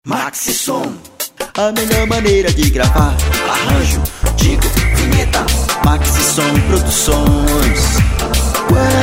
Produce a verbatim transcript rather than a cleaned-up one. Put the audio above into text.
Maxi Som, a melhor maneira de gravar. Arranjo, digo, vinheta. Maxi Som Produções.